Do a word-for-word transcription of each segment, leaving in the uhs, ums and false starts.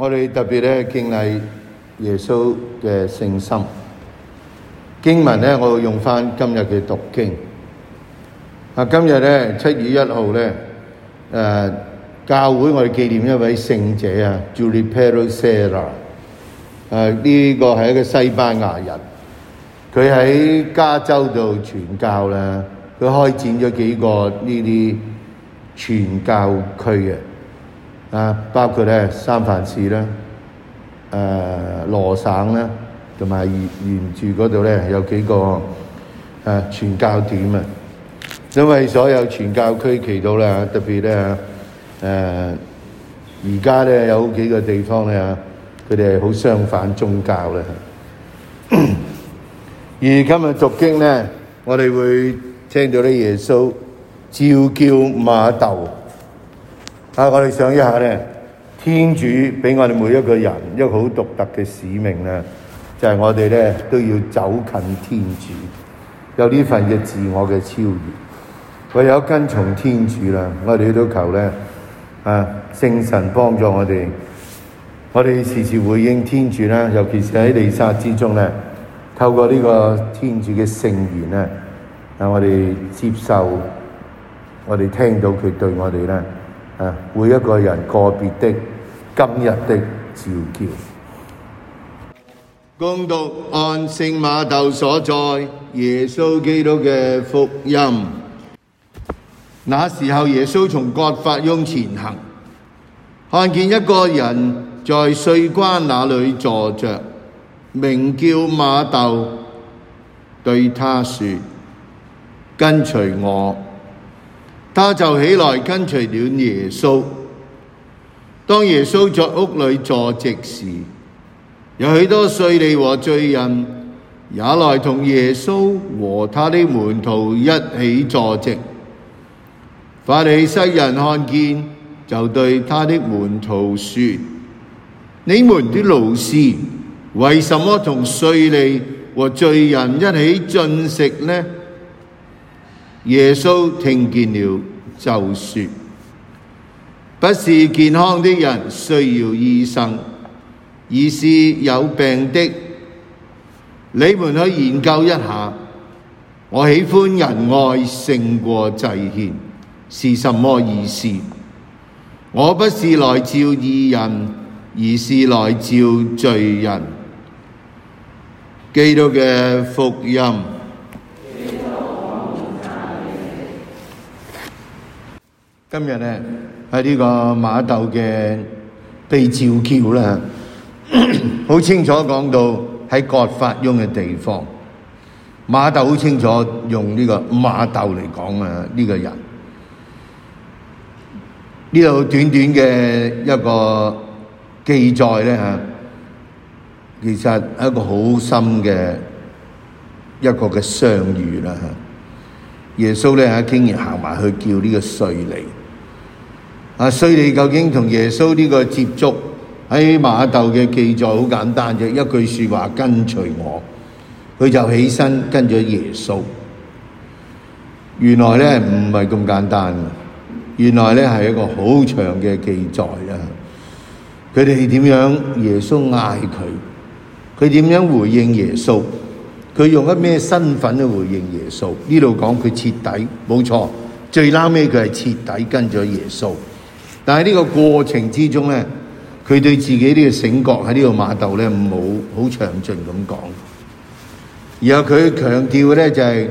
我哋特別咧敬禮耶穌嘅聖心。經文咧，我會用翻今日嘅讀經。啊，今日咧七月一號咧，誒教會我哋紀念一位聖者啊 ，Junipero Serra。誒呢個係一個西班牙人，佢喺加州度傳教啦，佢開展咗幾個呢啲傳教區嘅。啊，包括咧三藩市啦、誒、呃、羅省啦，同埋沿沿住嗰度咧有幾個誒傳教點啊。因為所有傳教區祈禱啦，特別咧誒而家咧有幾個地方咧，佢哋係好相反宗教啦。而今日讀經咧，我哋會聽到啲耶穌召叫瑪竇。啊！我哋想一下咧，天主俾我哋每一個人一個好獨特嘅使命咧，就係、是、我哋咧都要走近天主，有呢份嘅自我嘅超越。唯有跟從天主啦，我哋都求咧啊，聖神幫助我哋，我哋時時回應天主啦，尤其是喺彌撒之中咧，透過呢個天主嘅聖言咧，啊，我哋接受，我哋聽到佢對我哋咧。啊！每一個人個別的今日的召叫，恭讀按聖瑪竇所載耶穌基督嘅福音。那時候，耶穌從葛法翁前行，看見一個人在稅關那裏坐着，名叫瑪竇，對他說：跟隨我。他就起來跟隨了耶穌。當耶穌在屋裏坐席時，有許多稅吏和罪人也來同耶穌和他的門徒一起坐席。法利塞人看見，就對他的門徒說：你們的老師為什麼同稅吏和罪人一起進食呢？耶穌聽見了，就說：不是健康的人需要醫生，而是有病的。你們去研究一下，我喜歡仁愛勝過祭獻是什麼意思？我不是來召義人，而是來召罪人。基督嘅福音。今日咧喺呢個瑪竇嘅被召叫啦，好清楚講到喺葛法翁嘅地方，瑪竇好清楚用呢個瑪竇嚟講啊，呢個人呢度短短嘅一個記載咧嚇，其實係一個好深嘅一個嘅相遇啦嚇。耶穌咧嚇竟然行埋去叫呢個稅吏。啊！稅吏究竟同耶穌呢個接觸喺瑪竇嘅記載好簡單啫，一句説話跟隨我，佢就起身跟咗耶穌。原來咧唔係咁簡單，原來咧係一個好長嘅記載啊！佢哋點樣耶穌嗌佢，佢點樣回應耶穌，佢用一咩身份去回應耶穌？呢度講佢徹底冇錯，最撈尾佢係徹底跟咗耶穌。但係呢個過程之中咧，佢對自己呢個醒覺喺呢個瑪竇咧冇好詳盡咁講，然後佢強調嘅咧就係、是、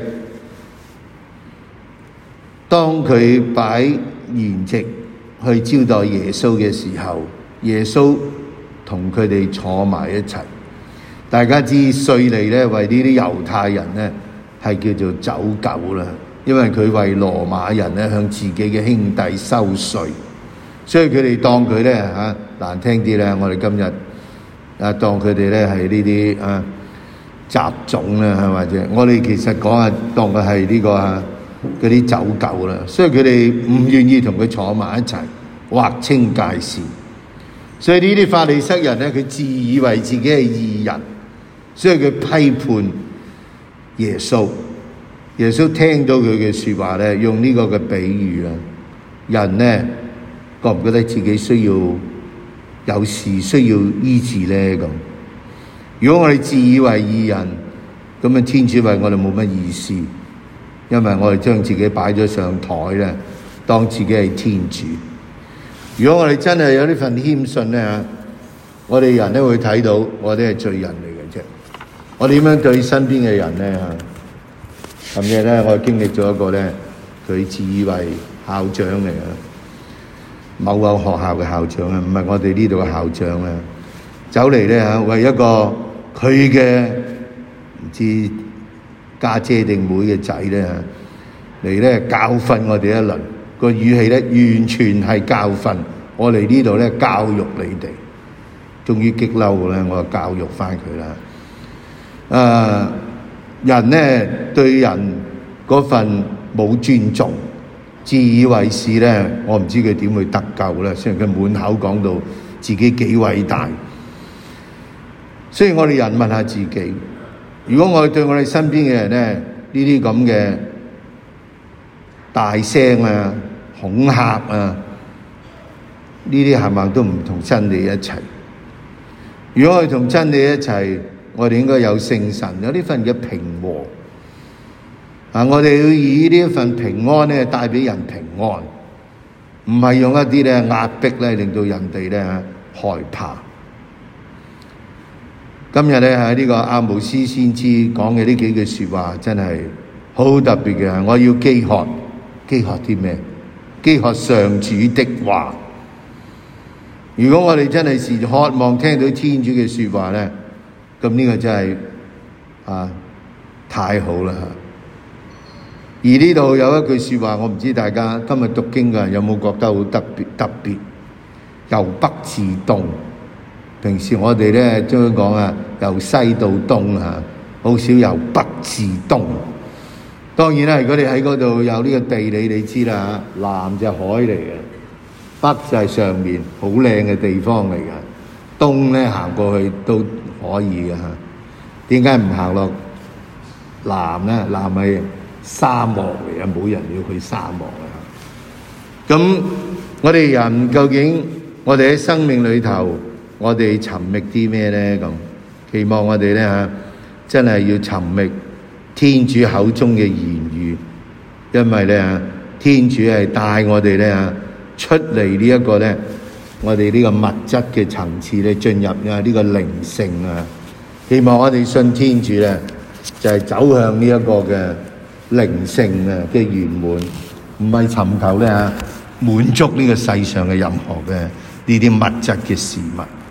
當佢擺筵席去招待耶穌嘅時候，耶穌同佢哋坐埋一齊。大家知稅吏咧為呢啲猶太人咧係叫做走狗啦，因為佢為羅馬人咧向自己嘅兄弟收稅。所以佢哋當佢咧嚇難聽啲咧，我哋今日啊當佢哋咧係呢啲啊雜種啦，係或者我哋其實講下當佢係呢個啊嗰啲走狗啦。所以佢哋唔願意同佢坐埋一齊，劃清界線。所以呢啲法利塞人咧，佢自以為自己係義人，所以佢批判耶穌。耶穌聽到佢嘅説話咧，用呢個嘅比喻啦，人咧。覺唔覺得自己需要有事需要醫治呢？咁如果我哋自以為義人，咁啊天主為我哋冇乜意思，因為我哋將自己擺咗上台咧，當自己係天主。如果我哋真係有呢份謙遜咧，我哋人咧會睇到我哋係罪人嚟嘅啫。我點樣對身邊嘅人咧？咁嘅咧，我經歷咗一個咧，佢自以為校長嚟嘅，某個學校嘅校長啊，唔係我哋呢度嘅校長啊，走嚟咧嚇，為一個佢嘅唔知家姐定妹嘅仔咧嚟咧教訓我哋一輪，個語氣咧完全係教訓我哋呢度咧教育你哋。終於激嬲嘅咧，我就教育翻佢啦。誒、呃，人咧對人嗰份冇尊重，自以為是咧，我唔知佢點會得救咧。雖然佢滿口講到自己幾偉大，所以我哋人問下自己，如果我哋對我哋身邊嘅人咧呢啲咁嘅大聲啊、恐嚇啊，呢啲係咪都唔同真理一齊？如果我哋同真理一齊，我哋應該有聖神，有呢份嘅平和啊！我哋要以呢一份平安咧，帶俾人平安，唔係用一啲咧壓迫咧，令到人哋咧害怕。今日咧喺呢個阿姆斯先知講嘅呢幾句說話，真係好特別嘅。我要飢渴，飢渴啲咩？飢渴上主的話。如果我哋真係是渴望聽到天主嘅說話咧，咁呢個真係啊太好啦！而呢度有一句說話，我唔知大家今日讀經嘅人有冇覺得好特別特別？由北至東，平時我哋咧將佢講啊，由西到東啊，好少由北至東。當然啦，如果你喺嗰度有呢個地理，你知啦，南就係海嚟嘅。北就係上面好靚嘅地方嚟嘅，東咧行過去都可以嘅嚇。點解唔行落南咧？南係沙漠嚟嘅，冇人要去沙漠嘅。咁我哋人究竟我哋喺生命裏頭，我哋尋覓啲咩咧？咁期望我哋咧嚇，真係要尋覓天主口中嘅言語，因為咧嚇，天主係帶我哋咧嚇出嚟呢一個咧，我哋呢個物質嘅層次咧，進入啊呢個靈性啊，希望我哋信天主咧，就係走向呢一個嘅靈性啊嘅圓滿，唔係尋求咧嚇滿足呢個世上嘅任何嘅呢啲物質嘅事物。